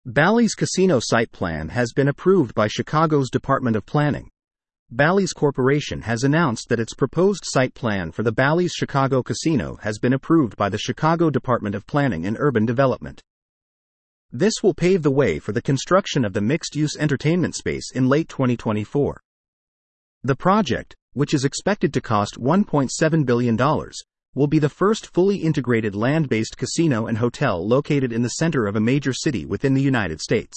Bally's Casino site plan has been approved by Chicago's Department of Planning. Bally's Corporation has announced that its proposed site plan for the Bally's Chicago Casino has been approved by the Chicago Department of Planning and Urban Development. This will pave the way for the construction of the mixed-use entertainment space in late 2024. The project, which is expected to cost $1.7 billion, will be the first fully integrated land-based casino and hotel located in the center of a major city within the United States.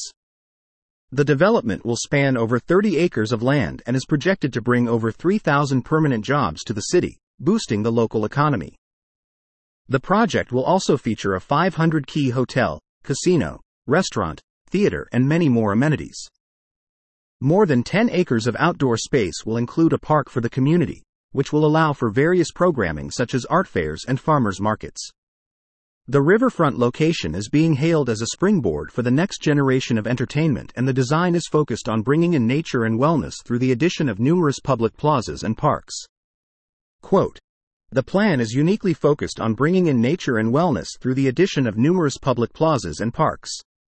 The development will span over 30 acres of land and is projected to bring over 3,000 permanent jobs to the city, boosting the local economy. The project will also feature a 500-key hotel, casino, restaurant, theater, and many more amenities. More than 10 acres of outdoor space will include a park for the community, which will allow for various programming such as art fairs and farmers markets. The riverfront location is being hailed as a springboard for the next generation of entertainment, and the design is focused on bringing in nature and wellness through the addition of numerous public plazas and parks. Quote, "The plan is uniquely focused on bringing in nature and wellness through the addition of numerous public plazas and parks."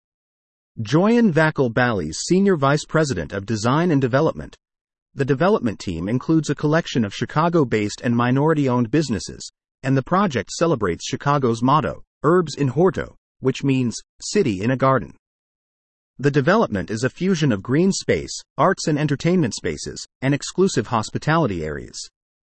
Joyan Vackel, Bally's Senior Vice President of Design and Development. The development team includes a collection of Chicago-based and minority-owned businesses, and the project celebrates Chicago's motto, Urbs in Horto, which means, city in a garden. The development is a fusion of green space, arts and entertainment spaces, and exclusive hospitality areas.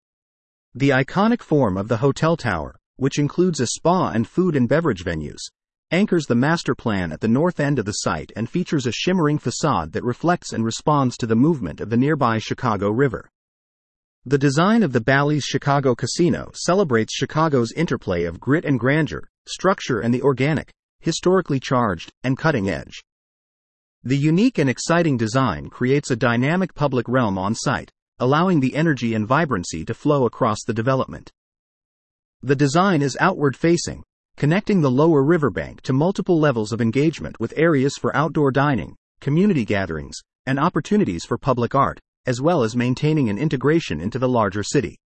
The iconic form of the hotel tower, which includes a spa and food and beverage venues, anchors the master plan at the north end of the site and features a shimmering facade that reflects and responds to the movement of the nearby Chicago River. The design of the Bally's Chicago Casino celebrates Chicago's interplay of grit and grandeur, structure and the organic, historically charged, and cutting edge. The unique and exciting design creates a dynamic public realm on site, allowing the energy and vibrancy to flow across the development. The design is outward-facing, connecting the lower riverbank to multiple levels of engagement with areas for outdoor dining, community gatherings, and opportunities for public art, as well as maintaining an integration into the larger city.